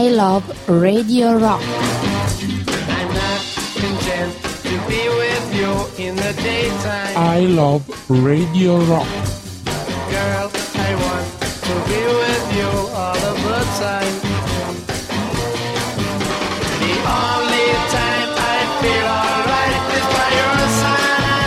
I Love Radio Rock. I'm not content to be with you in the daytime. I Love Radio Rock. Girl, I want to be with you all of the time. The only time I feel alright is by your side.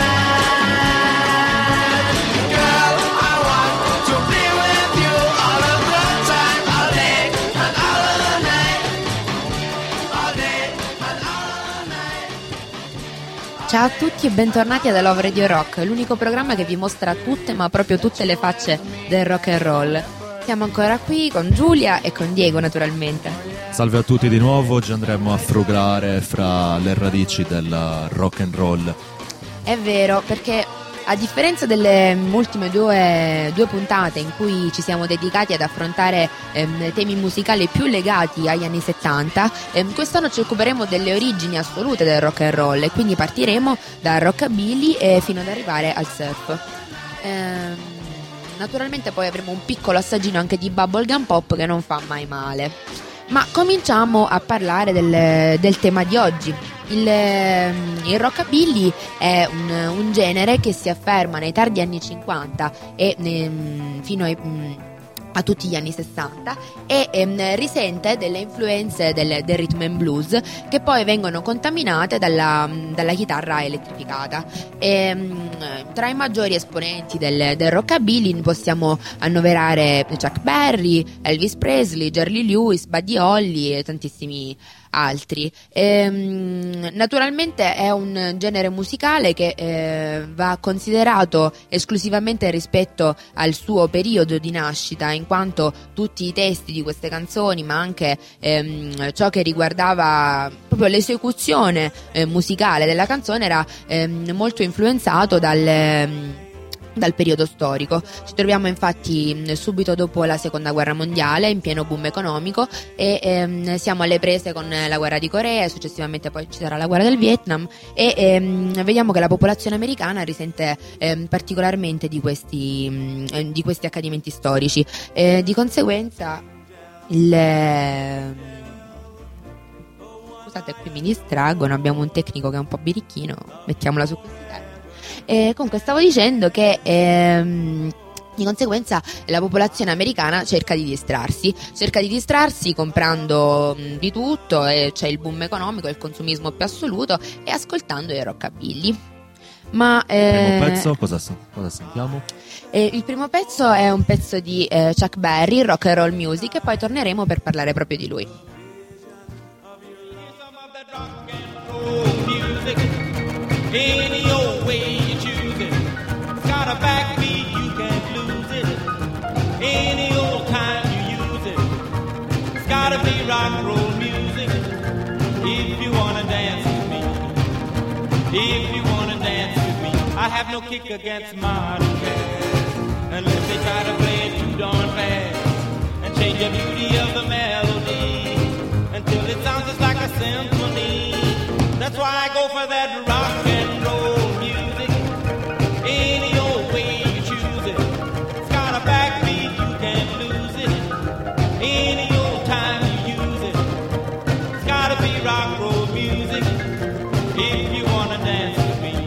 Girl, I want to be with you all of the time, all day and all of the night. All day and all of the night. Ciao a tutti e bentornati ad I Love Radio Rock, l'unico programma che vi mostra tutte, ma proprio tutte le facce del rock and roll. Siamo ancora qui con Giulia e con Diego, naturalmente. Salve a tutti di nuovo, oggi andremo a frugare fra le radici del rock and roll. È vero, perché a differenza delle ultime due puntate in cui ci siamo dedicati ad affrontare temi musicali più legati agli anni 70, quest'anno ci occuperemo delle origini assolute del rock and roll e quindi partiremo dal rockabilly fino ad arrivare al surf. Naturalmente poi avremo un piccolo assaggino anche di bubblegum pop che non fa mai male. Ma cominciamo a parlare del tema di oggi. Il rockabilly è un genere che si afferma nei tardi anni 50 e fino a tutti gli anni 60 e risente delle influenze del rhythm and blues che poi vengono contaminate dalla chitarra elettrificata. Tra i maggiori esponenti del rockabilly possiamo annoverare Chuck Berry, Elvis Presley, Jerry Lewis, Buddy Holly e tantissimi altri. Naturalmente è un genere musicale che va considerato esclusivamente rispetto al suo periodo di nascita, in quanto tutti i testi di queste canzoni, ma anche ciò che riguardava proprio l'esecuzione musicale della canzone era molto influenzato dal periodo storico. Ci troviamo infatti subito dopo la seconda guerra mondiale, in pieno boom economico, e siamo alle prese con la guerra di Corea e successivamente poi ci sarà la guerra del Vietnam e vediamo che la popolazione americana risente particolarmente di questi accadimenti storici. Di conseguenza scusate, qui mi distraggono, abbiamo un tecnico che è un po' birichino, mettiamola su questi termini. Comunque stavo dicendo che di conseguenza la popolazione americana cerca di distrarsi comprando di tutto, c'è il boom economico, il consumismo più assoluto e ascoltando il rockabilly. Ma Il primo pezzo cosa sentiamo? Il primo pezzo è un pezzo di Chuck Berry, Rock and Roll Music, e poi torneremo per parlare proprio di lui. Any old way you choose it, it's got a backbeat, you can't lose it. Any old time you use it, it's gotta be rock and roll music. If you wanna dance with me, if you wanna dance with me, I have no kick against modern jazz, unless they try to play it too darn fast and change the beauty of the melody until it sounds just like a symphony. That's why I go for that rock and roll music. Any old way you choose it, it's got a backbeat, you can't lose it. Any old time you use it, it's gotta be rock and roll music. If you wanna dance with me,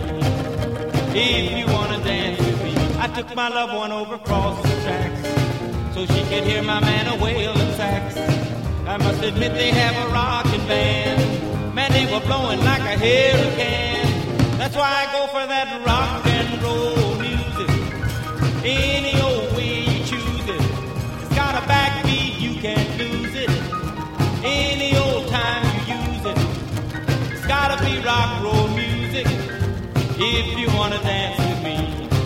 if you wanna dance with me, I took my loved one over across the tracks so she could hear my man a wailing sax. I must admit they have a rockin' band. Man, they were blowing like a hurricane. That's why I go for that rock and roll music. Any old way you choose it, it's got a backbeat, you can't lose it. Any old time you use it, it's gotta be rock and roll music. If you wanna dance with me,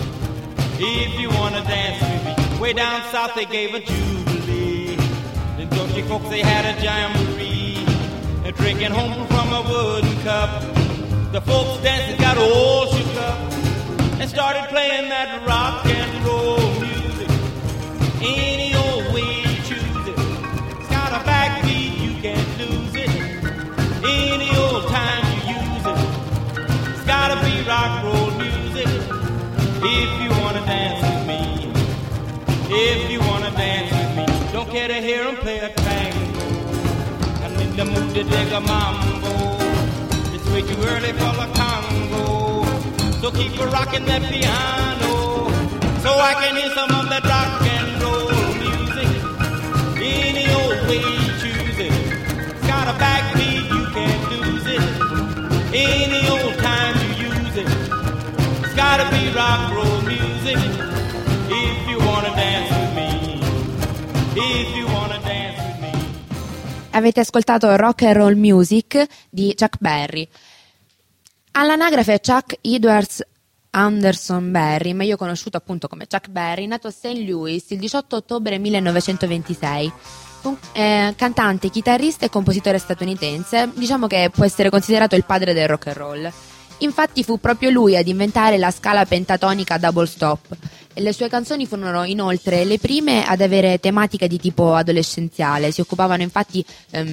if you wanna dance with me. Way down south they gave a jubilee. The Dutchy folks, they had a jamboree. And drinking home from a wooden cup. The folks dancing got all shook up and started playing that rock and roll music. Any old way you choose it, it's got a backbeat, you can't lose it. Any old time you use it, it's gotta be rock and roll music. If you wanna dance with me, if you wanna dance with me, don't care to hear them play a tango. the mood to dig a mambo. It's way too early for the Congo, so keep a rocking that piano, so I can hear some of that rock and roll music. Any old way you choose it, it's got a backbeat, you can't lose it. Any old time you use it, it's gotta be rock roll music. If you wanna dance with me, if you wanna dance with me. Avete ascoltato Rock and Roll Music di Chuck Berry. All'anagrafe Chuck Edwards Anderson Berry, meglio conosciuto appunto come Chuck Berry, nato a St. Louis il 18 ottobre 1926. Cantante, chitarrista e compositore statunitense, diciamo che può essere considerato il padre del rock and roll. Infatti fu proprio lui ad inventare la scala pentatonica double stop e le sue canzoni furono inoltre le prime ad avere tematica di tipo adolescenziale. Si occupavano infatti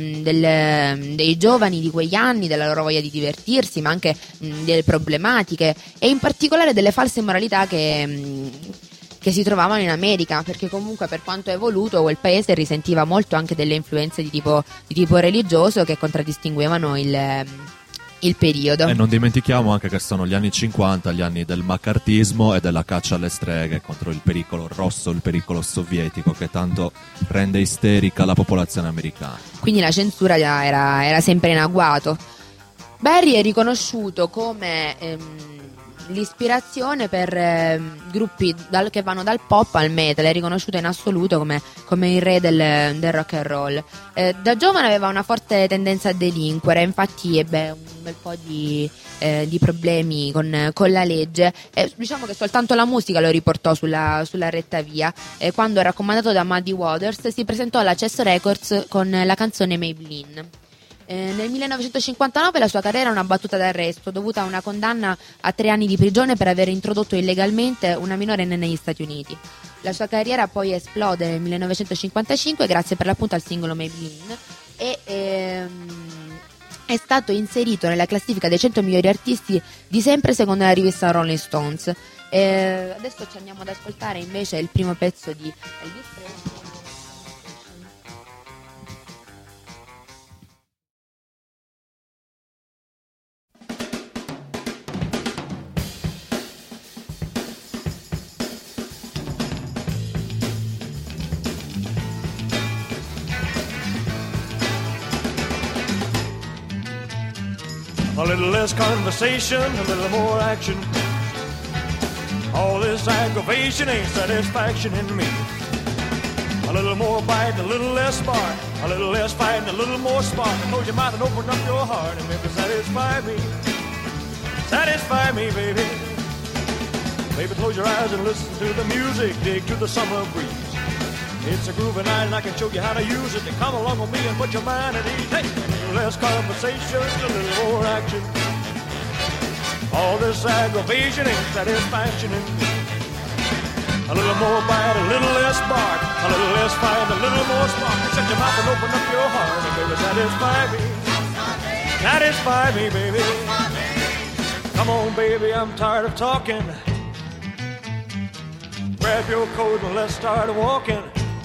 dei giovani di quegli anni, della loro voglia di divertirsi, ma anche delle problematiche e in particolare delle false moralità che si trovavano in America, perché comunque per quanto evoluto quel paese risentiva molto anche delle influenze di tipo religioso che contraddistinguevano il periodo. E non dimentichiamo anche che sono gli anni 50, gli anni del maccartismo e della caccia alle streghe contro il pericolo rosso, il pericolo sovietico che tanto rende isterica la popolazione americana. Quindi la censura era sempre in agguato. Berry è riconosciuto come l'ispirazione per gruppi che vanno dal pop al metal, è riconosciuto in assoluto come il re del rock and roll. Da giovane aveva una forte tendenza a delinquere, infatti ebbe un bel po' di problemi con la legge. Diciamo che soltanto la musica lo riportò sulla retta via. Quando, raccomandato da Muddy Waters, si presentò alla Chess Records con la canzone Maybelline. Nel 1959 la sua carriera è una battuta d'arresto dovuta a una condanna a 3 anni di prigione per aver introdotto illegalmente una minorenne negli Stati Uniti. La sua carriera poi esplode nel 1955 grazie per l'appunto al singolo Maybelline e è stato inserito nella classifica dei 100 migliori artisti di sempre secondo la rivista Rolling Stones. Adesso ci andiamo ad ascoltare invece il primo pezzo di Elvis Presley. A little less conversation, a little more action. All this aggravation ain't satisfaction in me. A little more bite, a little less spark. A little less fight, a little more spark. Close your mouth and open up your heart and maybe satisfy me. Satisfy me, baby. Baby, close your eyes and listen to the music. Dig to the summer breeze. It's a groovy night and I can show you how to use it. Come along with me and put your mind at ease. Hey, a little less conversation, a little more action. All this aggravation ain't satisfaction in me. A little more bite, a little less bark. A little less fight, a little more spark. Shut your mouth and open up your heart and baby, satisfy me. Satisfy me, baby. Come on, baby, I'm tired of talking. Grab your coat and let's start walking.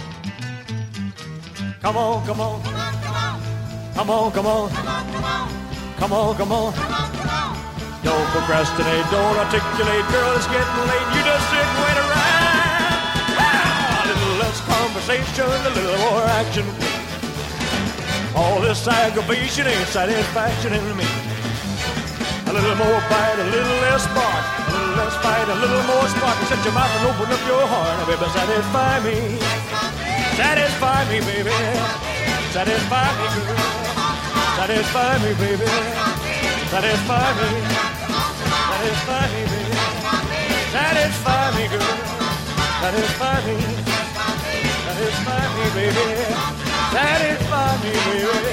Come on, come on. Come on, come on. Come on, come on. Don't procrastinate, don't articulate, girl, it's getting late. You just sit and wait around. A little less conversation, a little more action. All this aggravation ain't satisfaction in me. A little more bite, a little less bark. A little less fight, a little more spark. Shut your mouth and open up your heart. Baby, satisfy me. Satisfy me, baby. Satisfy me, girl. Satisfy me, baby. Satisfy me. Satisfy me, baby. Satisfy me, girl. Satisfy me. Satisfy me, baby. Satisfy me, baby.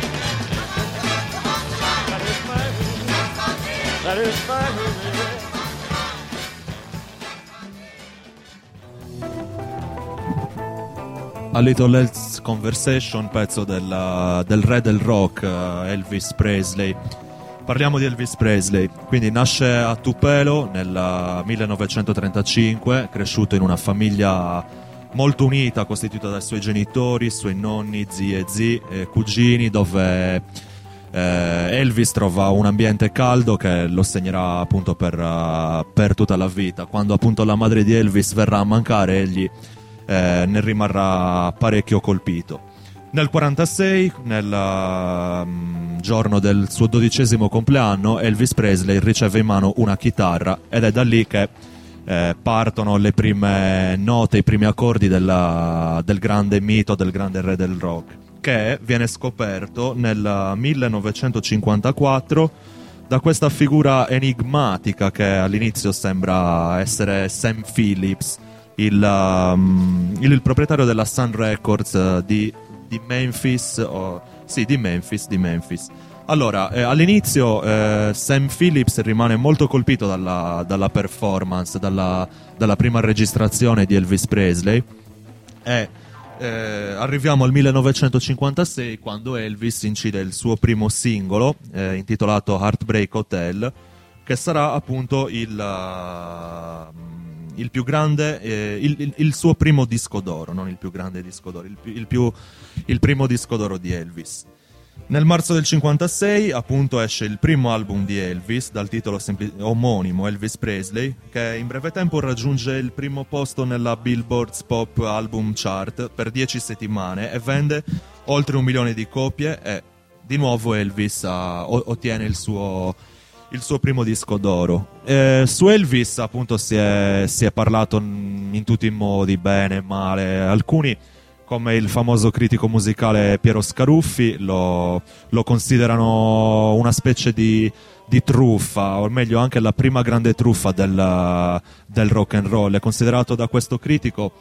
Satisfy me. Satisfy me, baby. A Little Less Conversation, pezzo del re del rock, Elvis Presley. Parliamo di Elvis Presley, quindi nasce a Tupelo nel 1935, cresciuto in una famiglia molto unita, costituita dai suoi genitori, suoi nonni, zie, zii, cugini, dove Elvis trova un ambiente caldo che lo segnerà appunto per tutta la vita. Quando appunto la madre di Elvis verrà a mancare, egli ne rimarrà parecchio colpito. Nel 1946, nel giorno del suo 12° compleanno, Elvis Presley riceve in mano una chitarra ed è da lì che partono le prime note, i primi accordi del grande mito, del grande re del rock, che viene scoperto nel 1954 da questa figura enigmatica che all'inizio sembra essere Sam Phillips, il proprietario della Sun Records di Memphis, di Memphis. Allora, all'inizio Sam Phillips rimane molto colpito dalla performance, dalla prima registrazione di Elvis Presley, e arriviamo al 1956, quando Elvis incide il suo primo singolo intitolato Heartbreak Hotel, che sarà appunto il più grande, il suo primo disco d'oro, non il più grande disco d'oro, il primo disco d'oro di Elvis. Nel marzo del 56 appunto esce il primo album di Elvis dal titolo omonimo, Elvis Presley, che in breve tempo raggiunge il primo posto nella Billboard's Pop Album Chart per 10 settimane e vende oltre 1 milione di copie, e di nuovo Elvis ottiene il suo primo disco d'oro. Su Elvis appunto si è parlato in tutti i modi, bene, male. Alcuni, come il famoso critico musicale Piero Scaruffi, lo considerano una specie di truffa, o meglio anche la prima grande truffa del rock and roll. È considerato da questo critico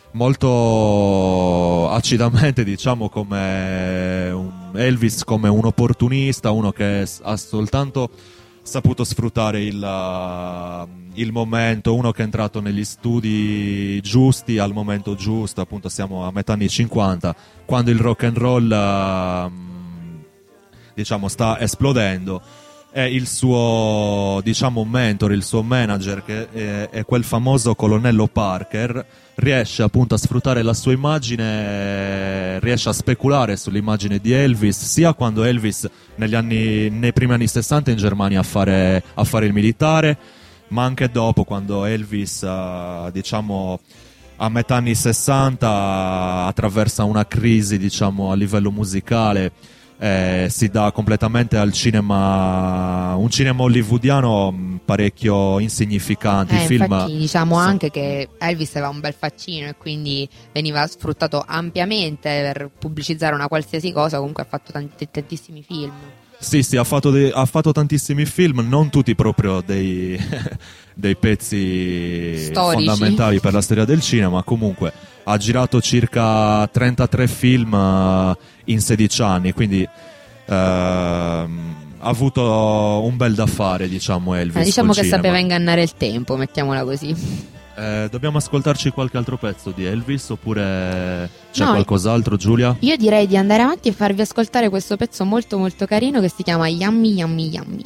molto acidamente, diciamo, come Elvis come un opportunista, uno che ha soltanto saputo sfruttare il momento, uno che è entrato negli studi giusti al momento giusto. Appunto siamo a metà anni 50, quando il rock and roll diciamo sta esplodendo, e il suo, diciamo, mentor, il suo manager, che è quel famoso colonnello Parker, riesce appunto a sfruttare la sua immagine, riesce a speculare sull'immagine di Elvis, sia quando Elvis nei primi anni 60 in Germania a fare il militare, ma anche dopo, quando Elvis diciamo a metà anni 60 attraversa una crisi, diciamo, a livello musicale. Si dà completamente al cinema, un cinema hollywoodiano parecchio insignificante. I film, infatti diciamo anche che Elvis aveva un bel faccino e quindi veniva sfruttato ampiamente per pubblicizzare una qualsiasi cosa. Comunque ha fatto tantissimi film. Sì, ha fatto tantissimi film, non tutti proprio dei pezzi storici, fondamentali per la storia del cinema. Comunque ha girato circa 33 film in 16 anni, quindi ha avuto un bel da fare, diciamo, Elvis. Diciamo che cinema. sapeva ingannare il tempo, mettiamola così. Dobbiamo ascoltarci qualche altro pezzo di Elvis, oppure c'è qualcos'altro, Giulia? Io direi di andare avanti e farvi ascoltare questo pezzo molto molto carino che si chiama Yummy Yummy Yummy.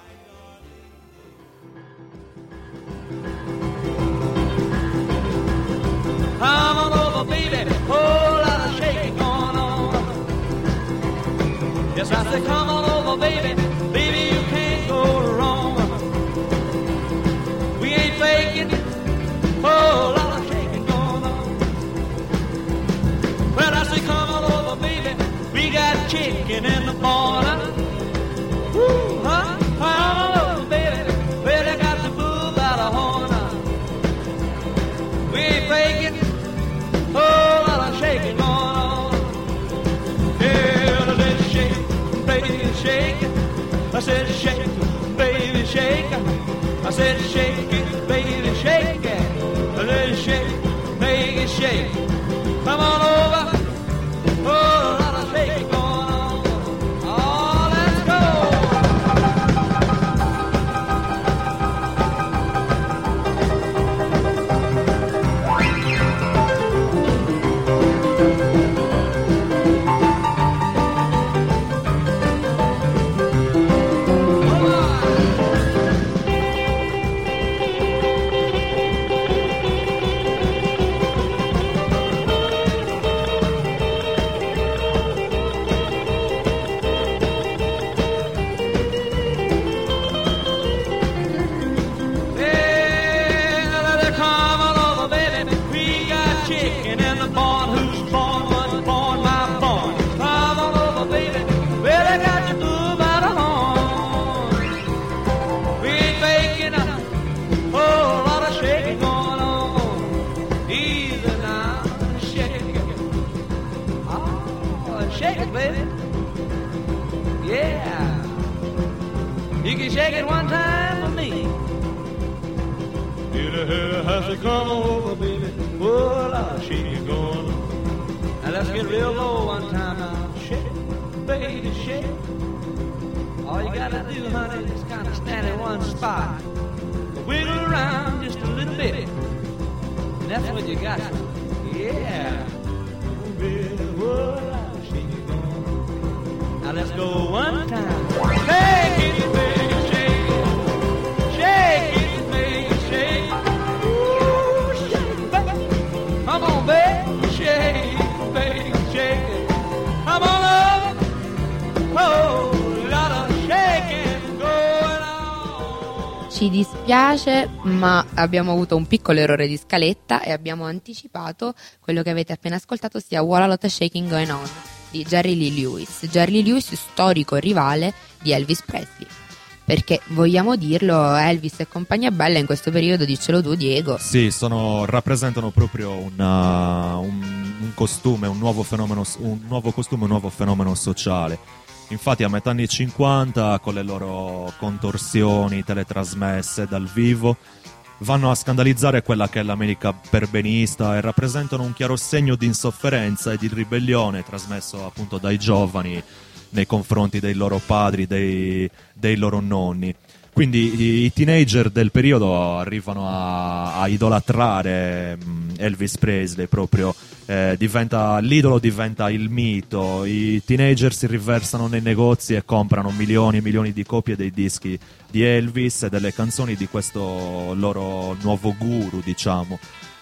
Come on over, baby, whole lot of shaking going on. Yes, I said, come on over, baby, baby, you can't go wrong. We ain't faking, whole lot of shaking going on. Well, I said, come on over, baby, we got chicken in the corner. Woo, huh? Come on over, baby, well, I got the bull by the horn. We ain't faking. Oh, lot of shaking going on. Yeah, let's shake, baby, shake. I said shake, baby, shake. I said shake it, baby, shake it. Let's shake, baby, shake. Come on over. Oh, lot of shaking going on. Oh, let's go. Easy now, shake it. Oh, shake it, baby. Yeah. You can shake it one time for me. Feel the hair has to come over, baby. Oh, Lord, shake it going. Now let's get real low one time now. Shake it, baby, shake it. All you gotta do, honey, is kind of stand in one spot. Wiggle around just a little bit. And that's what you got. Yeah. Now let's go one time. Shake it, baby, shake it. Shake it, baby, shake it. Ooh, shake it, baby. Come on, baby, shake it, baby, shake it. Come on up. Oh, lot of shaking going on. Ci dispiace, ma abbiamo avuto un piccolo errore di scaletta e abbiamo anticipato quello che avete appena ascoltato, sia Wall a Lot of Shaking Going On di Jerry Lee Lewis. Jerry Lee Lewis, storico rivale di Elvis Presley. Perché, vogliamo dirlo, Elvis e compagnia bella in questo periodo, diccelo tu, Diego. Sì, rappresentano proprio un costume, un nuovo costume, un nuovo fenomeno sociale. Infatti a metà anni 50, con le loro contorsioni teletrasmesse dal vivo, vanno a scandalizzare quella che è l'America perbenista e rappresentano un chiaro segno di insofferenza e di ribellione trasmesso appunto dai giovani nei confronti dei loro padri, dei loro nonni. Quindi i teenager del periodo arrivano a idolatrare Elvis Presley proprio, l'idolo diventa il mito, i teenager si riversano nei negozi e comprano milioni e milioni di copie dei dischi di Elvis e delle canzoni di questo loro nuovo guru, diciamo.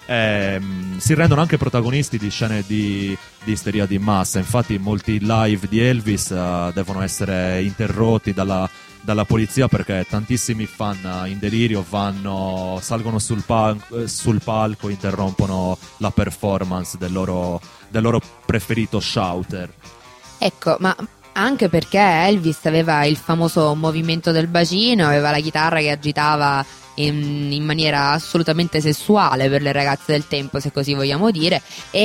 Si rendono anche protagonisti di scene di isteria di massa. Infatti molti live di Elvis devono essere interrotti dalla polizia perché tantissimi fan in delirio salgono sul palco e interrompono la performance del loro preferito shouter. Ecco, ma anche perché Elvis aveva il famoso movimento del bacino, aveva la chitarra che agitava in maniera assolutamente sessuale per le ragazze del tempo, se così vogliamo dire,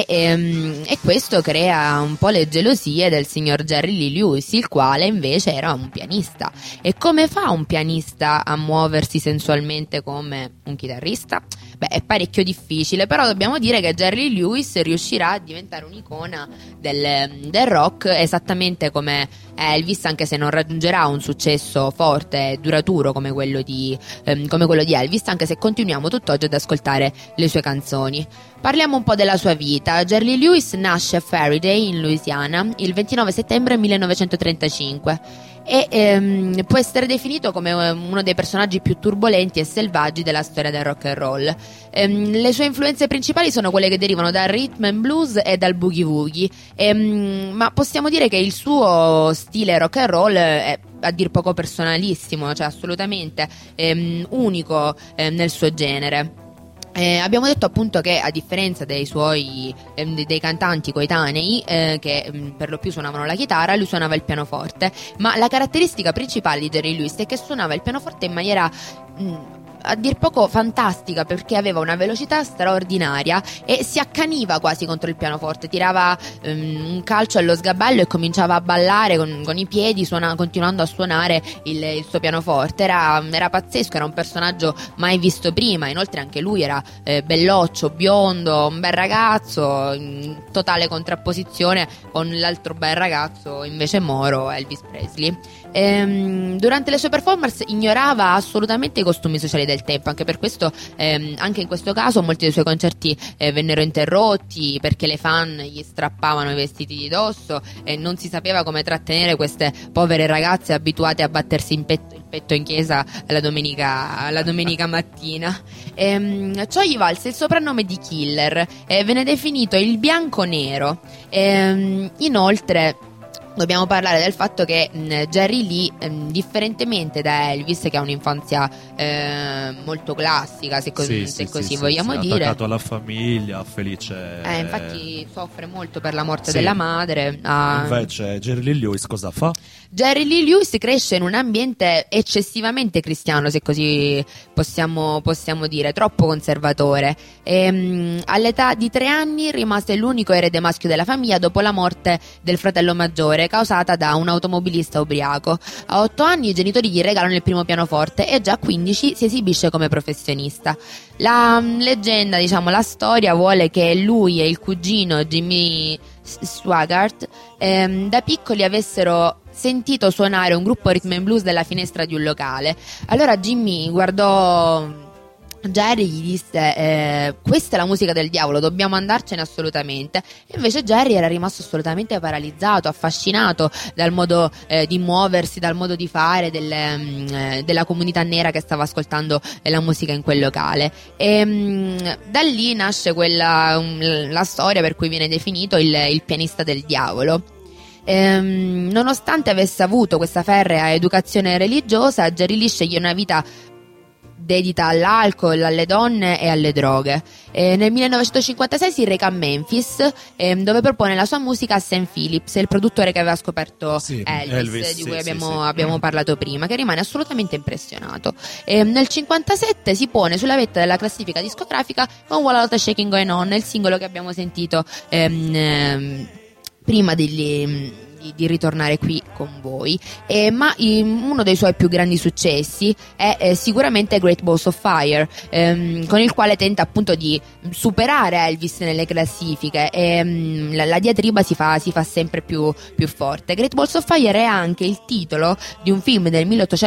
e questo crea un po' le gelosie del signor Jerry Lee Lewis, il quale invece era un pianista. E come fa un pianista a muoversi sensualmente come un chitarrista? Beh, è parecchio difficile, però dobbiamo dire che Jerry Lee Lewis riuscirà a diventare un'icona del rock esattamente come Elvis, anche se non raggiungerà un successo forte e duraturo come quello di Elvis, anche se continuiamo tutt'oggi ad ascoltare le sue canzoni. Parliamo un po' della sua vita. Jerry Lee Lewis nasce a Faraday in Louisiana il 29 settembre 1935 e può essere definito come uno dei personaggi più turbolenti e selvaggi della storia del rock and roll. Le sue influenze principali sono quelle che derivano dal rhythm and blues e dal boogie woogie, ma possiamo dire che il suo stile rock and roll è a dir poco personalissimo, cioè assolutamente unico nel suo genere. Abbiamo detto appunto che a differenza dei suoi dei cantanti coetanei che per lo più suonavano la chitarra, lui suonava il pianoforte, ma la caratteristica principale di Jerry Lewis è che suonava il pianoforte in maniera a dir poco fantastica, perché aveva una velocità straordinaria e si accaniva quasi contro il pianoforte, tirava un calcio allo sgabello e cominciava a ballare con i piedi, continuando a suonare il suo pianoforte. Era pazzesco, era un personaggio mai visto prima. Inoltre anche lui era belloccio, biondo, un bel ragazzo, in totale contrapposizione con l'altro bel ragazzo invece moro, Elvis Presley. Durante le sue performance ignorava assolutamente i costumi sociali del tempo, anche per questo anche in questo caso molti dei suoi concerti vennero interrotti perché le fan gli strappavano i vestiti di dosso e non si sapeva come trattenere queste povere ragazze abituate a battersi il petto in chiesa la domenica mattina. Ciò gli valse il soprannome di Killer, venne definito il bianco nero. Inoltre dobbiamo parlare del fatto che Jerry Lee, differentemente da Elvis, che ha un'infanzia molto classica, se così vogliamo dire, attaccato alla famiglia, felice. Infatti soffre molto per la morte della madre. Invece Jerry Lee Lewis cosa fa? Jerry Lee Lewis cresce in un ambiente eccessivamente cristiano, se così possiamo dire, troppo conservatore. All'età di 3 anni rimase l'unico erede maschio della famiglia dopo la morte del fratello maggiore, causata da un automobilista ubriaco. A 8 anni i genitori gli regalano il primo pianoforte e già a 15 si esibisce come professionista. La leggenda, la storia vuole che lui e il cugino Jimmy Swaggart da piccoli avessero sentito suonare un gruppo rhythm and blues dalla finestra di un locale. Allora Jimmy guardò Jerry, gli disse questa è la musica del diavolo, dobbiamo andarcene assolutamente. E invece Jerry era rimasto assolutamente paralizzato, affascinato dal modo di muoversi, dal modo di fare della comunità nera che stava ascoltando la musica in quel locale. E da lì nasce la storia per cui viene definito il pianista del diavolo. Nonostante avesse avuto questa ferrea educazione religiosa, Jerry Lee sceglie una vita dedita all'alcol, alle donne e alle droghe. Nel 1956 si reca a Memphis, dove propone la sua musica a Sam Phillips, il produttore che aveva scoperto Elvis, di cui abbiamo parlato prima, che rimane assolutamente impressionato. Nel 1957 si pone sulla vetta della classifica discografica con Wall Out Shaking Going On, il singolo che abbiamo sentito prima di ritornare qui con voi, ma uno dei suoi più grandi successi è sicuramente Great Balls of Fire, con il quale tenta appunto di superare Elvis nelle classifiche, e la diatriba si fa sempre più forte. Great Balls of Fire è anche il titolo di un film del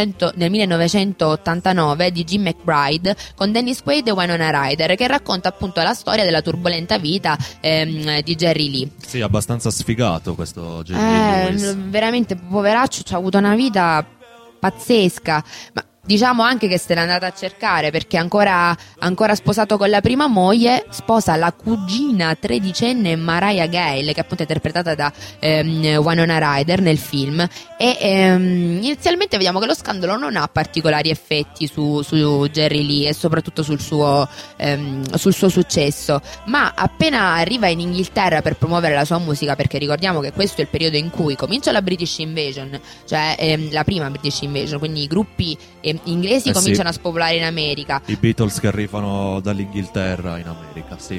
1989 di Jim McBride con Dennis Quaid e Winona Ryder, che racconta appunto la storia della turbolenta vita di Jerry Lee. Sì, abbastanza sfigato questo Jerry Lee Lewis. Veramente poveraccio, ha avuto una vita pazzesca, ma diciamo anche che se l'è andata a cercare, perché ancora sposato con la prima moglie, sposa la cugina tredicenne Mariah Gale, che appunto è interpretata da Winona Ryder nel film, e inizialmente vediamo che lo scandalo non ha particolari effetti su Jerry Lee e soprattutto sul suo successo, ma appena arriva in Inghilterra per promuovere la sua musica, perché ricordiamo che questo è il periodo in cui comincia la British Invasion, cioè la prima British Invasion, quindi i gruppi inglesi cominciano a spopolare in America. I Beatles che arrivano dall'Inghilterra in America, sì.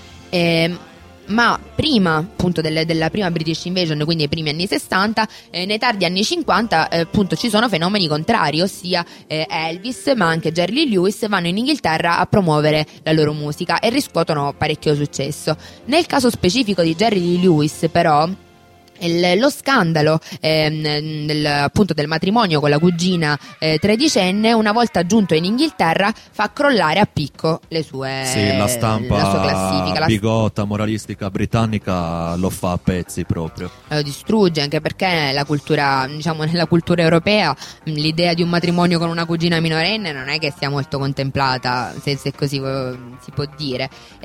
Ma prima appunto della prima British Invasion, quindi ai primi anni 60, nei tardi anni 50 appunto ci sono fenomeni contrari, ossia Elvis ma anche Jerry Lee Lewis vanno in Inghilterra a promuovere la loro musica e riscuotono parecchio successo. Nel caso specifico di Jerry Lee Lewis però lo scandalo appunto del matrimonio con la cugina tredicenne, una volta giunto in Inghilterra, fa crollare a picco la sua classifica. Bigotta, moralistica britannica lo fa a pezzi proprio. Lo distrugge, anche perché la cultura, nella cultura europea l'idea di un matrimonio con una cugina minorenne non è che sia molto contemplata, se così si può dire.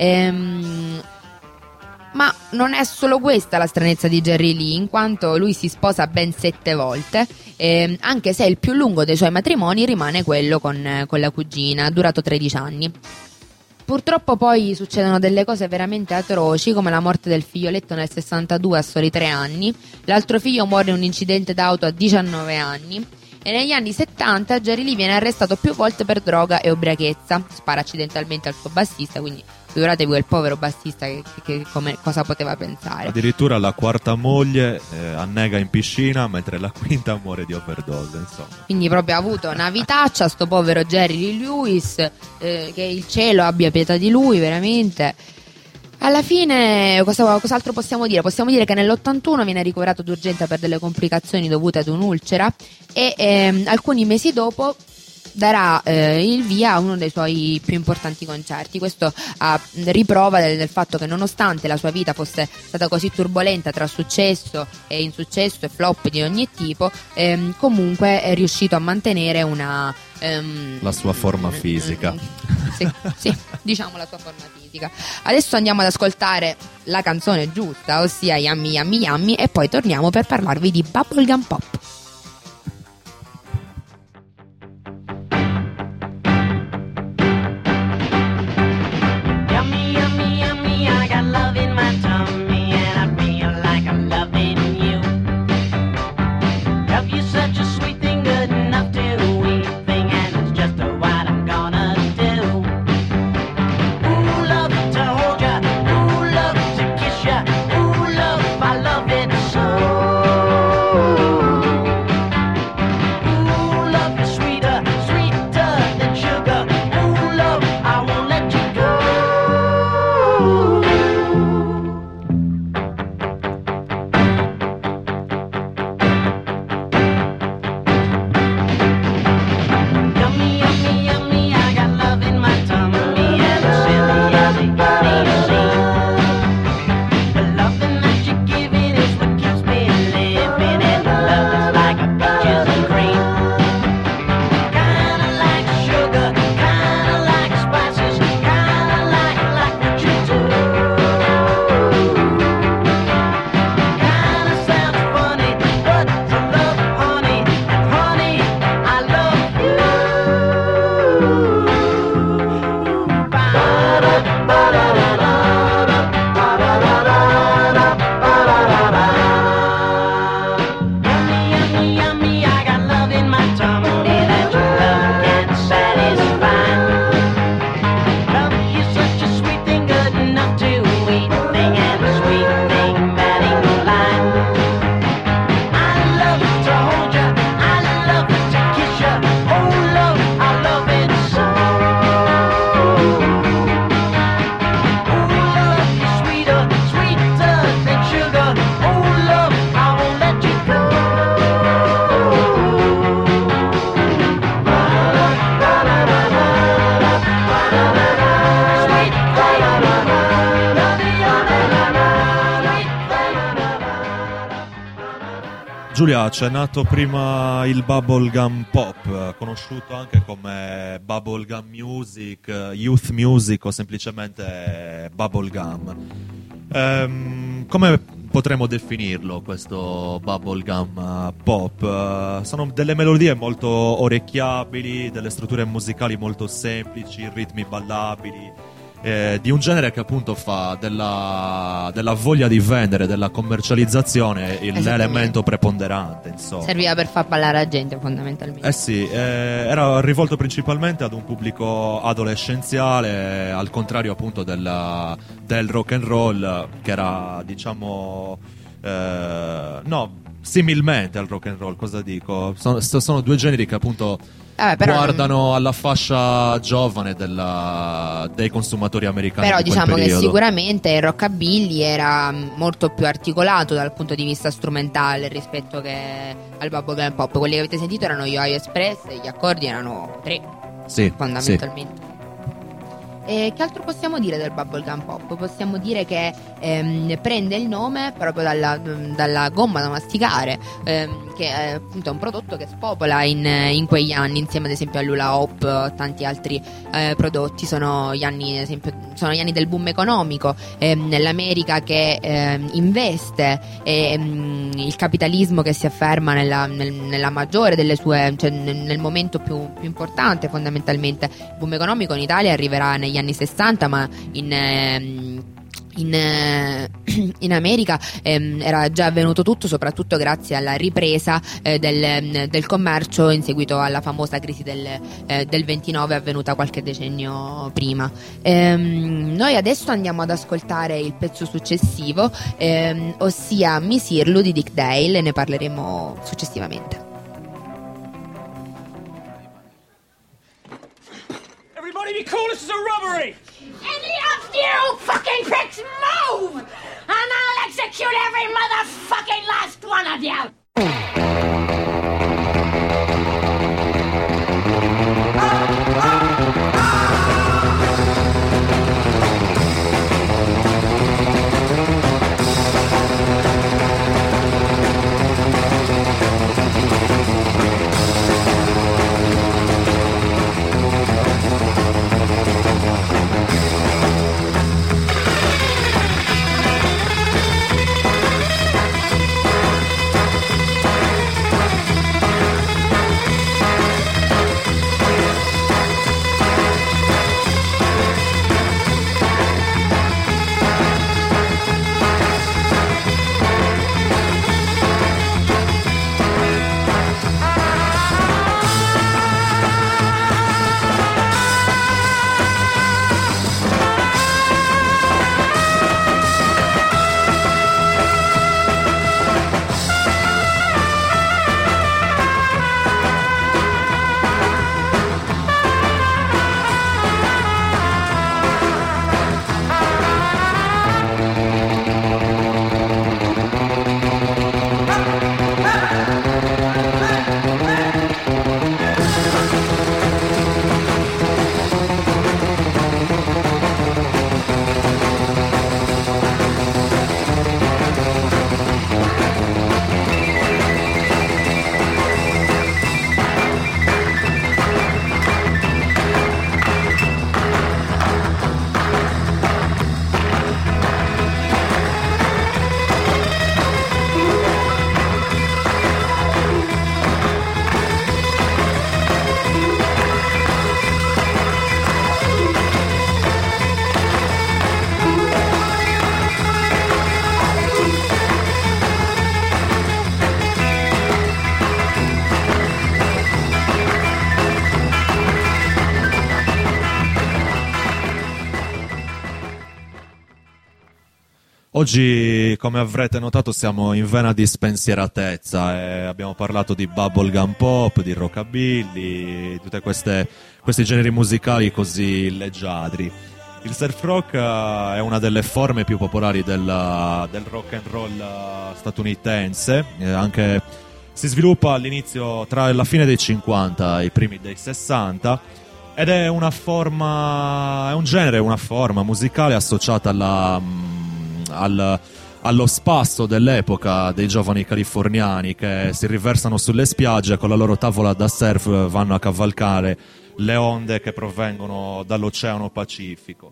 Ma non è solo questa la stranezza di Jerry Lee, in quanto lui si sposa ben 7 volte, anche se il più lungo dei suoi matrimoni rimane quello con la cugina, durato 13 anni. Purtroppo poi succedono delle cose veramente atroci, come la morte del figlioletto nel 62 a soli 3 anni, l'altro figlio muore in un incidente d'auto a 19 anni, e negli anni 70 Jerry Lee viene arrestato più volte per droga e ubriachezza, spara accidentalmente al suo bassista, quindi figuratevi quel povero bassista che cosa poteva pensare. Addirittura la quarta moglie annega in piscina, mentre la quinta muore di overdose, insomma. Quindi proprio ha avuto una vitaccia sto povero Jerry Lee Lewis, che il cielo abbia pietà di lui, veramente. Alla fine cos'altro possiamo dire? Possiamo dire che nell'81 viene ricoverato d'urgenza per delle complicazioni dovute ad un'ulcera e alcuni mesi dopo darà il via a uno dei suoi più importanti concerti. Questo a riprova del fatto che nonostante la sua vita fosse stata così turbolenta tra successo e insuccesso e flop di ogni tipo, comunque è riuscito a mantenere una La sua forma fisica. sì, diciamo la sua forma fisica. Adesso andiamo ad ascoltare la canzone giusta, ossia Yummy Yummy Yummy, e poi torniamo per parlarvi di Bubblegum Pop. Yummy, yummy, yummy, I got love in my tummy and I feel like I'm loving you. Love you such a sweet thing, good enough to eat thing, and it's just what I'm gonna do. Ooh, love to hold ya, ooh, love to kiss ya, ooh, love, I love it so. Ooh, love is sweeter, sweeter than sugar. Ooh, love, I won't let you go. Yummy, yummy, yummy, I got love in my tummy and it's silly as it may seem. The loving that you're giving is what keeps me living, and love is like a peaches and cream. Kinda like sugar, kinda like spices, kinda like what you do. Kinda sounds funny, but to love honey, and honey, I love you. Yummy, yummy, yummy, I got love in my tummy that your love can't satisfy. Love is such a sweet thing, good enough to eat thing, and a sweet thing that ain't lying. I love to hold ya, I love to kiss ya. Oh love, I love it so. Oh love is sweeter, sweeter than sugar. Oh love, I won't let you go. Sweet Giulia, c'è nato prima il bubblegum pop, conosciuto anche come bubblegum music, youth music o semplicemente bubblegum. Come potremmo definirlo questo bubblegum pop? Sono delle melodie molto orecchiabili, delle strutture musicali molto semplici, ritmi ballabili, di un genere che appunto fa della voglia di vendere, della commercializzazione l'elemento preponderante, insomma. Serviva per far ballare la gente, fondamentalmente. Eh sì, era rivolto principalmente ad un pubblico adolescenziale, al contrario appunto del rock and roll, che era, diciamo, similmente al rock and roll, cosa dico? Sono due generi che appunto però guardano alla fascia giovane dei consumatori americani. Però di quel diciamo che periodo. sicuramente il rockabilly era molto più articolato dal punto di vista strumentale rispetto che al bubblegum pop. Quelli che avete sentito erano gli Ohio Express e gli accordi erano 3 Sì, fondamentalmente. E che altro possiamo dire del bubblegum pop? Possiamo dire che prende il nome proprio dalla gomma da masticare, che è appunto un prodotto che spopola in quegli anni, insieme ad esempio all'hula hoop, tanti altri prodotti. Sono gli anni, ad esempio, sono gli anni del boom economico, nell'America che investe, il capitalismo che si afferma nella maggiore delle sue, cioè nel momento più importante fondamentalmente. Il boom economico in Italia arriverà negli anni 60, ma in America era già avvenuto tutto, soprattutto grazie alla ripresa del commercio in seguito alla famosa crisi del 29 avvenuta qualche decennio prima. Noi adesso andiamo ad ascoltare il pezzo successivo, ossia Miss Irlu di Dick Dale, e ne parleremo successivamente. Everybody be cool, this is a robbery! Any of you fucking pricks move! And I'll execute every motherfucking last one of you! Oggi, come avrete notato, siamo in vena di spensieratezza e abbiamo parlato di bubblegum pop, di rockabilly, tutte questi generi musicali così leggiadri. Il surf rock è una delle forme più popolari del rock and roll statunitense, anche si sviluppa all'inizio tra la fine dei 50 e i primi dei 60 ed è una forma, è un genere, una forma musicale associata allo spasso dell'epoca dei giovani californiani che si riversano sulle spiagge e con la loro tavola da surf vanno a cavalcare le onde che provengono dall'Oceano Pacifico.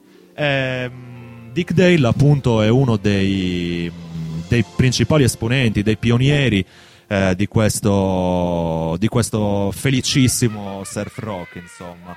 Dick Dale appunto è uno dei principali esponenti, dei pionieri di questo felicissimo surf rock, insomma,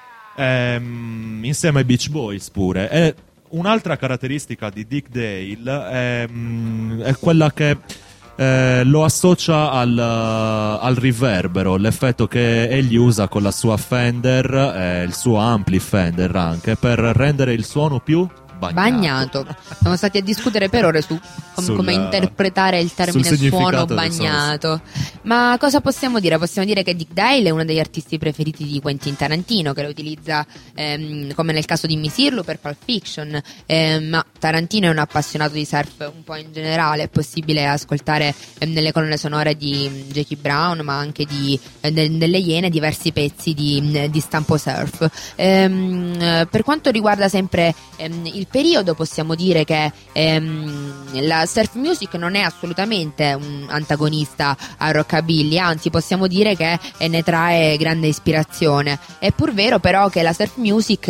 insieme ai Beach Boys pure. E un'altra caratteristica di Dick Dale è quella che lo associa al riverbero, l'effetto che egli usa con la sua Fender, il suo ampli Fender anche, per rendere il suono più bagnato. Siamo stati a discutere per ore su come interpretare il termine suono bagnato. Ma cosa possiamo dire? Possiamo dire che Dick Dale è uno degli artisti preferiti di Quentin Tarantino, che lo utilizza come nel caso di Miss Irlu per Pulp Fiction, ma Tarantino è un appassionato di surf un po' in generale. È possibile ascoltare nelle colonne sonore di Jackie Brown, ma anche delle Iene, diversi pezzi di stampo surf. Per quanto riguarda sempre il periodo, possiamo dire che la surf music non è assolutamente un antagonista al rockabilly, anzi possiamo dire che ne trae grande ispirazione. È pur vero però che la surf music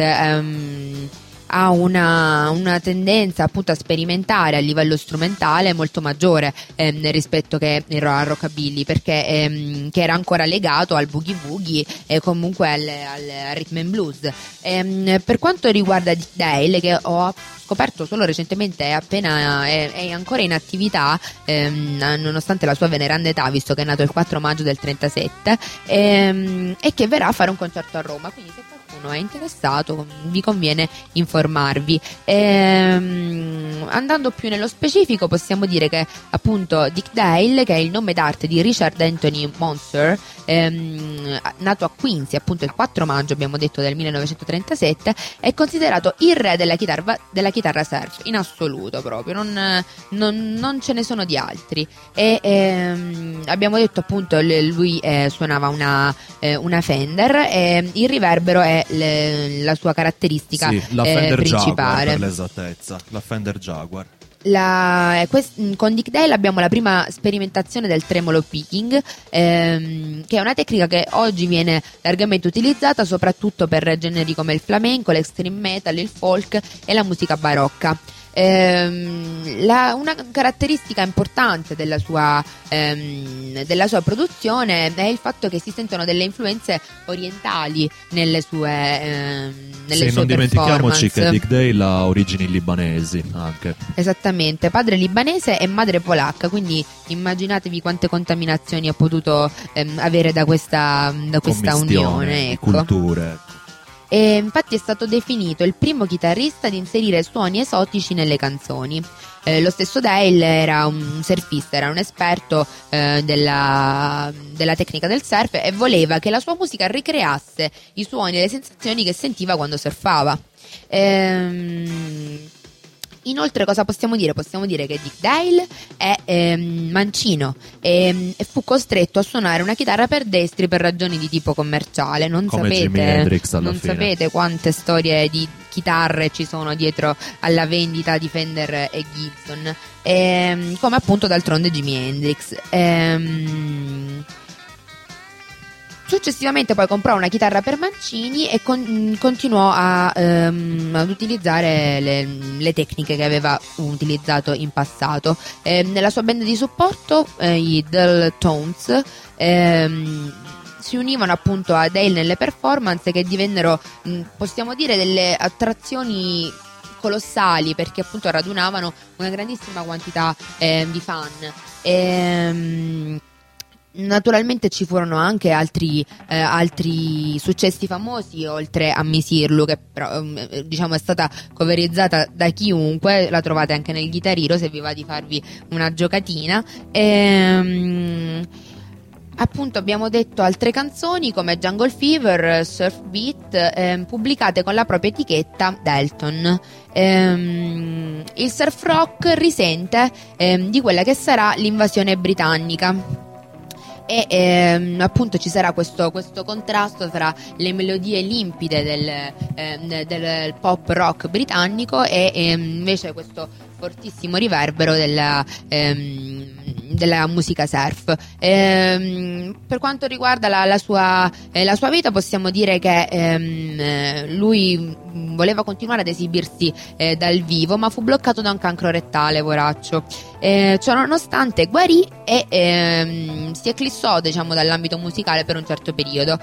ha una tendenza appunto a sperimentare a livello strumentale molto maggiore rispetto che al rockabilly, perché che era ancora legato al boogie woogie e comunque al rhythm and blues. Per quanto riguarda Dick Dale, che ho scoperto solo recentemente, è ancora in attività nonostante la sua veneranda età, visto che è nato il 4 maggio del 37, e che verrà a fare un concerto a Roma, quindi se qualcuno è interessato vi conviene informarvi. Andando più nello specifico, possiamo dire che appunto Dick Dale, che è il nome d'arte di Richard Anthony Monster, nato a Quincy appunto il 4 maggio, abbiamo detto, del 1937, è considerato il re della chitarra surf in assoluto, proprio non ce ne sono di altri. E abbiamo detto appunto lui suonava una Fender, e il riverbero è la sua caratteristica la Fender principale. Jaguar, per l'esattezza, la Fender Jaguar. Con Dick Dale abbiamo la prima sperimentazione del tremolo picking, che è una tecnica che oggi viene largamente utilizzata soprattutto per generi come il flamenco, l'extreme metal, il folk e la musica barocca. Una caratteristica importante della sua produzione è il fatto che si sentono delle influenze orientali nelle sue non dimentichiamoci che Dick Dale ha origini libanesi anche. Esattamente, padre libanese e madre polacca, quindi immaginatevi quante contaminazioni ha potuto avere da questa unione, ecco. Culture. E infatti è stato definito il primo chitarrista ad inserire suoni esotici nelle canzoni. Lo stesso Dale era un surfista, era un esperto della tecnica del surf e voleva che la sua musica ricreasse i suoni e le sensazioni che sentiva quando surfava. Inoltre cosa possiamo dire? Possiamo dire che Dick Dale è mancino e fu costretto a suonare una chitarra per destri per ragioni di tipo commerciale. Non come Jimi Hendrix alla fine. Sapete quante storie di chitarre ci sono dietro alla vendita di Fender e Gibson, come appunto d'altronde Jimi Hendrix. Successivamente poi comprò una chitarra per mancini e continuò ad utilizzare le tecniche che aveva utilizzato in passato. Nella sua band di supporto, i Dull Tones, si univano appunto a Dale nelle performance, che divennero, possiamo dire, delle attrazioni colossali, perché appunto radunavano una grandissima quantità di fan. Naturalmente ci furono anche altri successi famosi oltre a Miss Irlu, che però diciamo è stata coverizzata da chiunque, la trovate anche nel Guitar Hero se vi va di farvi una giocatina. Appunto abbiamo detto altre canzoni come Jungle Fever, Surf Beat, pubblicate con la propria etichetta Delton. Il surf rock risente di quella che sarà l'invasione britannica. E appunto ci sarà questo contrasto tra le melodie limpide del pop rock britannico e invece questo fortissimo riverbero della musica surf. Per quanto riguarda la sua vita, possiamo dire che lui voleva continuare ad esibirsi dal vivo, ma fu bloccato da un cancro rettale, poraccio. Ciò nonostante guarì e si eclissò, diciamo, dall'ambito musicale per un certo periodo.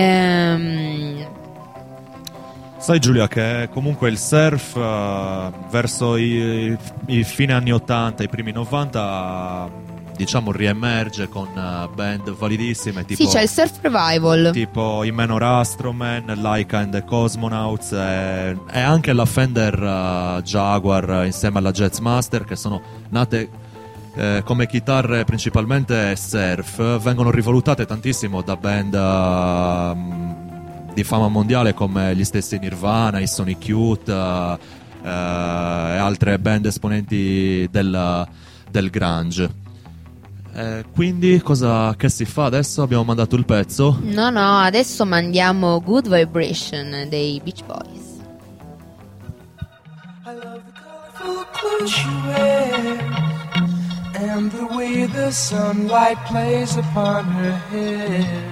Sai Giulia che comunque il surf verso i fine anni 80, i primi 90 diciamo riemerge con band validissime tipo, sì, c'è il surf revival, tipo i Menor Astromen, Laika and the Cosmonauts e anche la Fender Jaguar insieme alla Jazzmaster, che sono nate come chitarre principalmente surf, vengono rivalutate tantissimo da band di fama mondiale come gli stessi Nirvana, i Sonic Youth e altre band esponenti del grunge. Quindi che si fa adesso? Abbiamo mandato il pezzo. No, adesso mandiamo Good Vibration dei Beach Boys. I love the colorful clothes she wears and the way the sunlight plays upon her hair.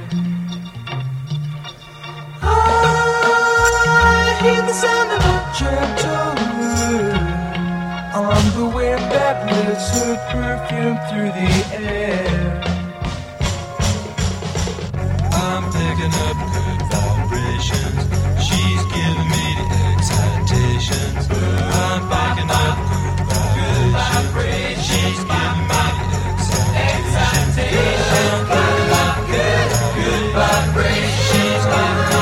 I hear the sound of a gentle word on the wind that lifts her perfume through the air. I'm picking up good vibrations. She's giving me the excitations. I'm picking up good vibrations. She's giving me the excitations. I'm picking up good vibrations. She's giving me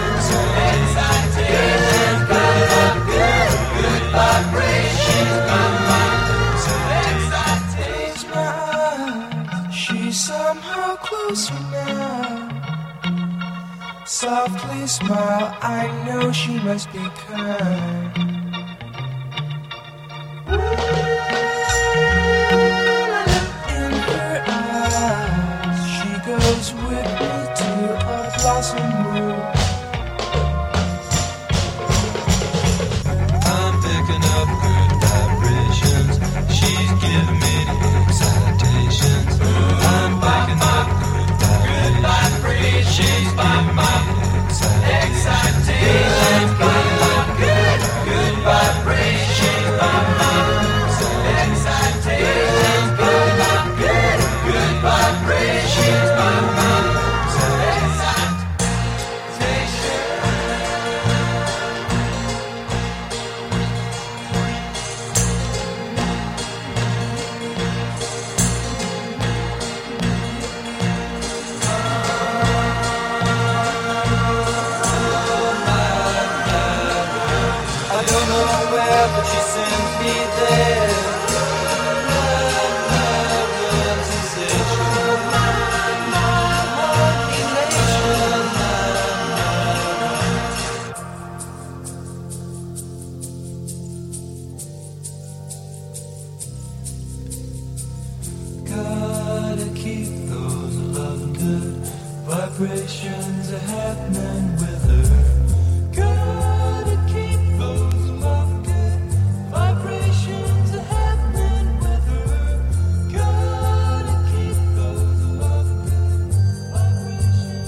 somehow closer now. Softly smile, I know she must be kind. In her eyes, she goes with me to a blossom room. I'm picking up good vibrations. She's giving me the excitations. I'm picking up good vibrations. She's giving me the excitations. Picking up good vibrations. She's giving me the excitations. Picking up good vibrations. She's giving me the but she sends me there. Love's essential. Gotta keep those love good vibrations happening with her. Gotta keep those love good vibrations happening with her. Gotta keep those love good vibrations.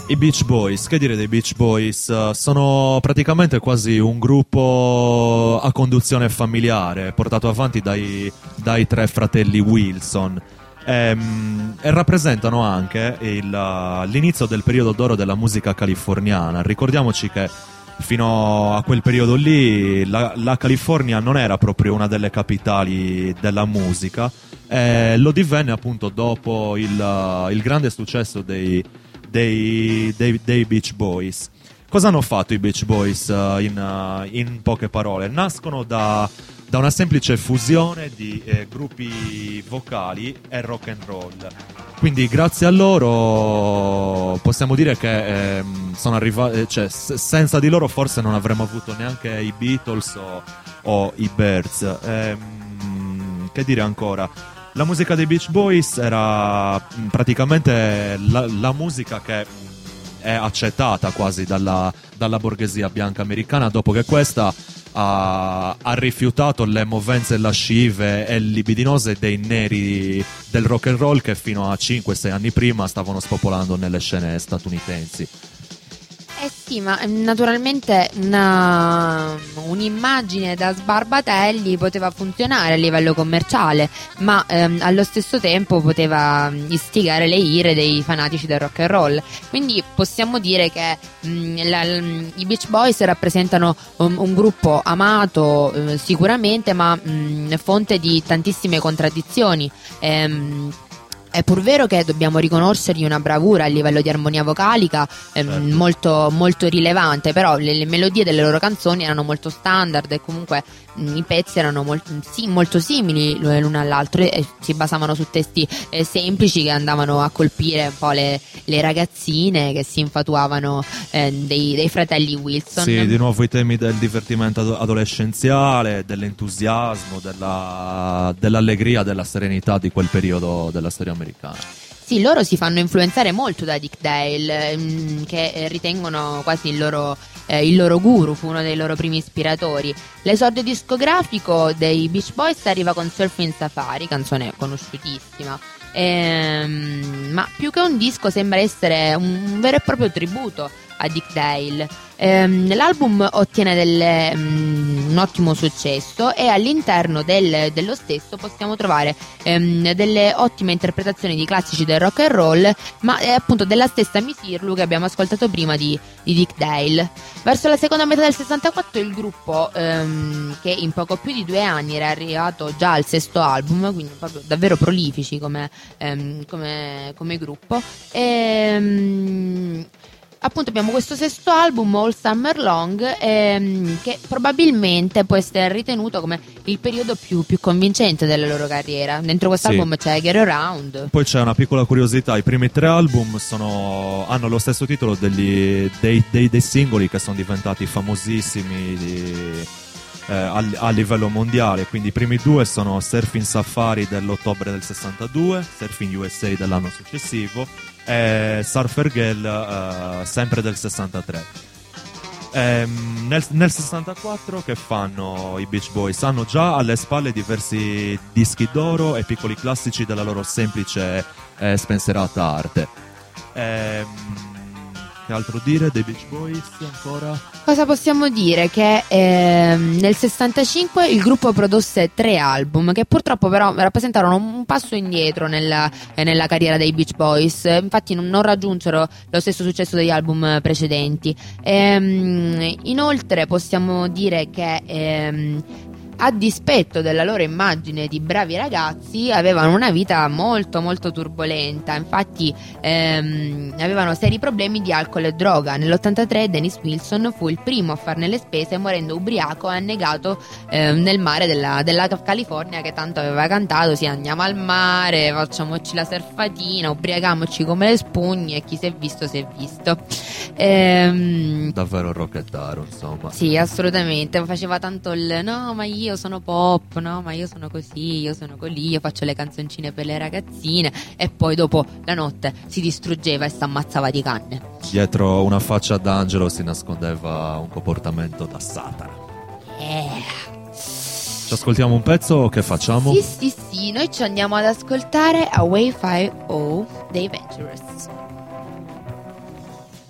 I Beach Boys, che dire dei Beach Boys? Sono praticamente quasi un gruppo a conduzione familiare, portato avanti dai tre fratelli Wilson. E rappresentano anche l'inizio del periodo d'oro della musica californiana. Ricordiamoci che fino a quel periodo lì la California non era proprio una delle capitali della musica, lo divenne appunto dopo il grande successo dei Beach Boys. Cosa hanno fatto i Beach Boys in poche parole? Nascono da una semplice fusione di gruppi vocali e rock and roll. Quindi grazie a loro possiamo dire che sono arrivati, cioè senza di loro forse non avremmo avuto neanche i Beatles o i Birds. Che dire ancora? La musica dei Beach Boys era praticamente la musica che è accettata quasi dalla borghesia bianca americana, dopo che questa ha rifiutato le movenze lascive e libidinose dei neri del rock and roll che fino a 5-6 anni prima stavano spopolando nelle scene statunitensi. Eh sì, ma naturalmente un'immagine da sbarbatelli poteva funzionare a livello commerciale, ma allo stesso tempo poteva istigare le ire dei fanatici del rock and roll. Quindi possiamo dire che i Beach Boys rappresentano un gruppo amato sicuramente, ma fonte di tantissime contraddizioni. È pur vero che dobbiamo riconoscergli una bravura a livello di armonia vocalica molto, molto rilevante, però le melodie delle loro canzoni erano molto standard e comunque i pezzi erano molto simili l'uno all'altro e si basavano su testi semplici che andavano a colpire un po' le ragazzine che si infatuavano dei fratelli Wilson. Sì, di nuovo i temi del divertimento adolescenziale, dell'entusiasmo, dell'allegria, della serenità di quel periodo della storia americana. Sì, loro si fanno influenzare molto da Dick Dale, che ritengono quasi il loro guru, fu uno dei loro primi ispiratori. L'esordio discografico dei Beach Boys arriva con Surfing Safari, canzone conosciutissima, ma più che un disco sembra essere un vero e proprio tributo a Dick Dale. L'album ottiene un ottimo successo e all'interno dello stesso possiamo trovare delle ottime interpretazioni di classici del rock and roll, ma appunto della stessa Misirlu che abbiamo ascoltato prima di Dick Dale. Verso la seconda metà del 64 il gruppo, che in poco più di 2 anni era arrivato già al 6º album, quindi proprio davvero prolifici come gruppo, appunto abbiamo questo 6º album, All Summer Long, che probabilmente può essere ritenuto come il periodo più convincente della loro carriera. Dentro questo album c'è Get Around. Poi c'è una piccola curiosità: i primi 3 album hanno lo stesso titolo dei singoli che sono diventati famosissimi a livello mondiale. Quindi i primi 2 sono Surfing Safari dell'ottobre del 62, Surfing USA dell'anno successivo e Surfer Girl sempre del 63. Nel 64 che fanno i Beach Boys? Hanno già alle spalle diversi dischi d'oro e piccoli classici della loro semplice spensierata arte. Che altro dire dei Beach Boys ancora? Cosa possiamo dire? Che nel 65 il gruppo produsse 3 album che purtroppo però rappresentarono un passo indietro nella carriera dei Beach Boys. Infatti non raggiunsero lo stesso successo degli album precedenti. Inoltre possiamo dire che a dispetto della loro immagine di bravi ragazzi, avevano una vita molto molto turbolenta. Infatti avevano seri problemi di alcol e droga. Nell'83 Dennis Wilson fu il primo a farne le spese, morendo ubriaco e annegato nel mare della California, che tanto aveva cantato: sì, andiamo al mare, facciamoci la surfatina, ubriacamoci come le spugne, e chi si è visto si è visto. Davvero rockettaro, insomma. Sì, assolutamente. Faceva tanto no, ma io sono pop, no, ma io sono così, io sono colì, io faccio le canzoncine per le ragazzine, e poi dopo la notte si distruggeva e si ammazzava di canne. Dietro una faccia d'angelo si nascondeva un comportamento da Satana. Ci ascoltiamo un pezzo o che facciamo? Sì, noi ci andiamo ad ascoltare Away 5-0 dei Venturers.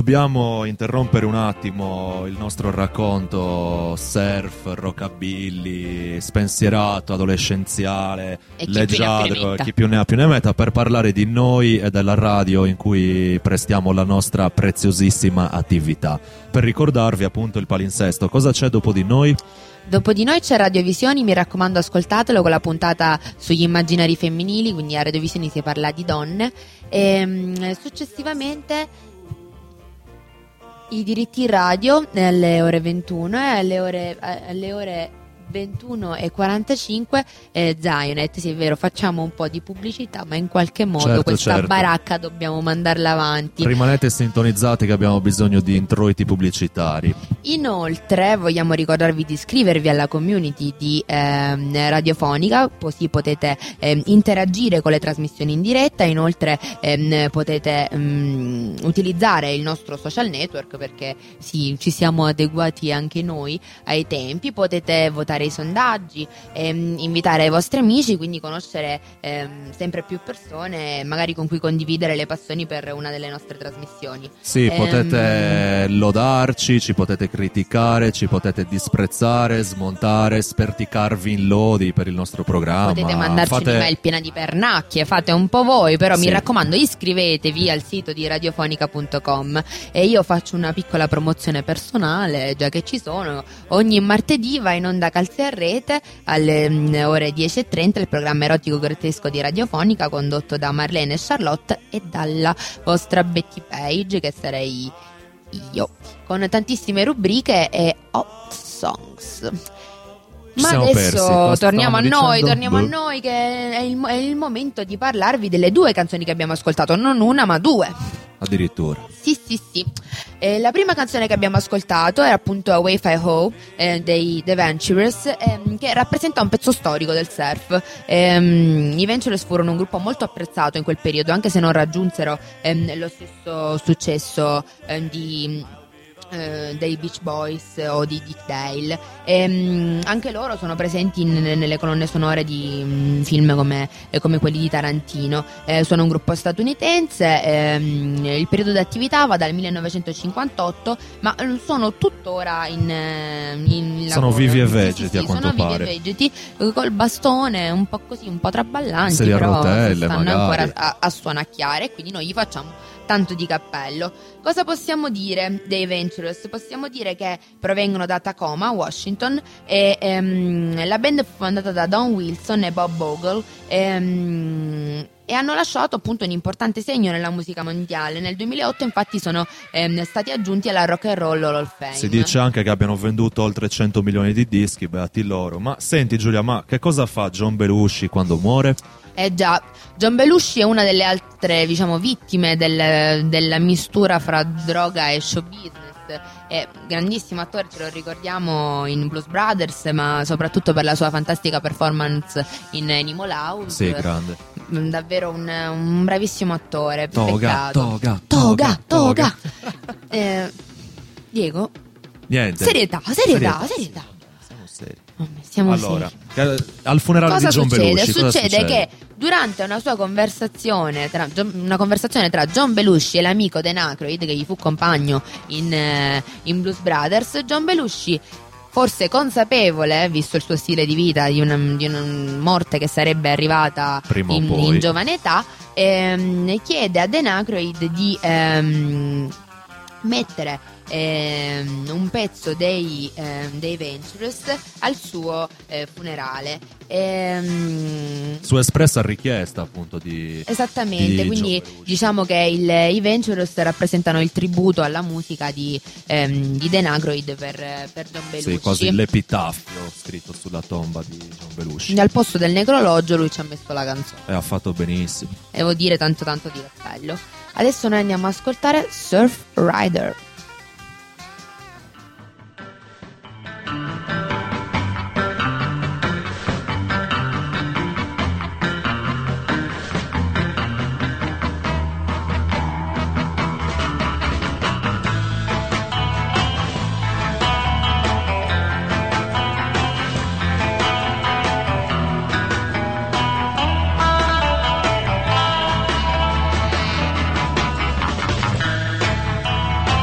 dobbiamo interrompere un attimo il nostro racconto surf, rockabilly, spensierato, adolescenziale, E chi più ne ha più ne leggiadro, metta. chi più ne ha più ne metta, per parlare di noi e della radio in cui prestiamo la nostra preziosissima attività. Per ricordarvi appunto il palinsesto, cosa c'è dopo di noi? Dopo di noi c'è Radiovisioni, mi raccomando ascoltatelo, con la puntata sugli immaginari femminili, quindi a Radiovisioni si parla di donne. E successivamente i diritti radio alle ore 21 e alle ore 21:45 Zionet. Sì, è vero, facciamo un po' di pubblicità, ma in qualche modo Certo, questa certo. baracca dobbiamo mandarla avanti. Rimanete sintonizzati che abbiamo bisogno di introiti pubblicitari. Inoltre vogliamo ricordarvi di iscrivervi alla community di Radiofonica, così potete interagire con le trasmissioni in diretta. Inoltre potete utilizzare il nostro social network, perché sì, ci siamo adeguati anche noi ai tempi. Potete votare i sondaggi, invitare i vostri amici, quindi conoscere sempre più persone magari con cui condividere le passioni per una delle nostre trasmissioni. Sì, potete lodarci, ci potete criticare, ci potete disprezzare, smontare, sperticarvi in lodi per il nostro programma. Potete mandarci un'email piena di pernacchie, fate un po' voi, però Sì. mi raccomando iscrivetevi al sito di radiofonica.com. E io faccio una piccola promozione personale, già che ci sono. Ogni martedì va in onda Calze a Rete alle ore 10:30 il programma erotico grottesco di Radiofonica, condotto da Marlene e Charlotte e dalla vostra Betty Page, che sarei io, con tantissime rubriche e hot songs. Ma siamo adesso persi. Cosa torniamo a stavamo noi, dicendo? torniamo a noi, che è il momento di parlarvi delle due canzoni che abbiamo ascoltato, non una ma due. Addirittura. Sì. La prima canzone che abbiamo ascoltato è appunto Away Fly Ho dei The Venturers, che rappresenta un pezzo storico del surf. I Venturers furono un gruppo molto apprezzato in quel periodo, anche se non raggiunsero lo stesso successo dei Beach Boys o di Dick Dale. Anche loro sono presenti nelle colonne sonore di film come quelli di Tarantino. Sono un gruppo statunitense, il periodo di attività va dal 1958, ma sono tuttora in Sono lavoro. vivi e Sì, vegeti, a quanto sono vivi pare. e vegeti, col bastone un po' così, un po' traballanti, Sedia a però rotelle, stanno magari. ancora a suonacchiare, e quindi noi gli facciamo tanto di cappello. Cosa possiamo dire dei Venturers? Possiamo dire che provengono da Tacoma, Washington, e la band fu fondata da Don Wilson e Bob Bogle, e hanno lasciato appunto un importante segno nella musica mondiale. Nel 2008 infatti sono stati aggiunti alla Rock and Roll Hall of Fame. Si dice anche che abbiano venduto oltre 100 milioni di dischi, beati loro. Ma senti Giulia, ma che cosa fa John Belushi quando muore? Già, John Belushi è una delle altre, diciamo, vittime della mistura fra droga e show business. È grandissimo attore, ce lo ricordiamo in Blues Brothers, ma soprattutto per la sua fantastica performance in Animal House. Sì, grande. Davvero un bravissimo attore. Toga, Peccato. toga. Toga. Diego, Niente. serietà. Siamo seri. Siamo Allora, seri. al funerale Cosa di John succede? Belushi cosa Succede che durante una sua conversazione tra John Belushi e l'amico Dan Aykroyd, che gli fu compagno in Blues Brothers, John Belushi, forse consapevole, visto il suo stile di vita, di una morte che sarebbe arrivata Prima o poi. in giovane età, chiede a Dan Aykroyd di mettere un pezzo dei Venturers al suo funerale. Su espressa richiesta appunto di Esattamente, di quindi John Belushi. diciamo che i Venturers rappresentano il tributo alla musica di Dan Aykroyd per John Belushi. Sì, quasi l'epitaffio scritto sulla tomba di John Belushi. Al posto del necrologio lui ci ha messo la canzone. E ha fatto benissimo. Devo dire tanto di cappello. Adesso noi andiamo a ascoltare Surf Rider. Surf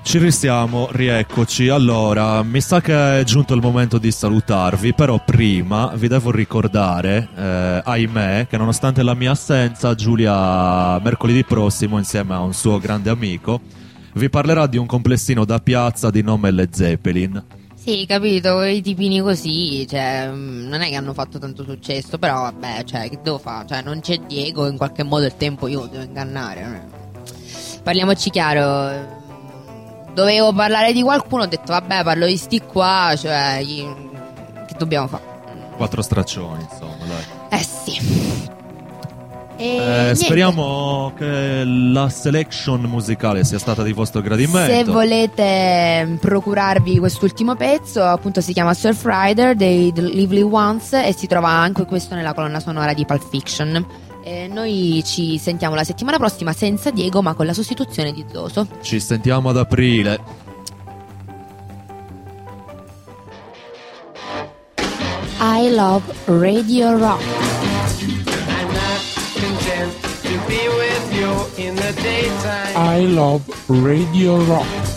Ci risiamo, rieccoci. Allora, mi sa che è giunto il momento di salutarvi, però prima vi devo ricordare, ahimè, che nonostante la mia assenza, Giulia mercoledì prossimo, insieme a un suo grande amico, vi parlerà di un complessino da piazza di nome Led Zeppelin. Sì, capito, i tipini così, cioè, non è che hanno fatto tanto successo, però vabbè, cioè, che devo fare? Cioè, non c'è Diego, in qualche modo il tempo io lo devo ingannare. Parliamoci chiaro. Dovevo parlare di qualcuno, ho detto vabbè, parlo di sti qua, cioè che dobbiamo fare? 4 straccioni, insomma, dai. Sì. E speriamo che la selection musicale sia stata di vostro gradimento. se volete procurarvi quest'ultimo pezzo, appunto si chiama Surf Rider dei The Lively Ones e si trova anche questo nella colonna sonora di Pulp Fiction. Noi ci sentiamo la settimana prossima senza Diego, ma con la sostituzione di Zoso. Ci sentiamo ad aprile. I love Radio Rock. I'm not content to be with you in the daytime. I love Radio Rock.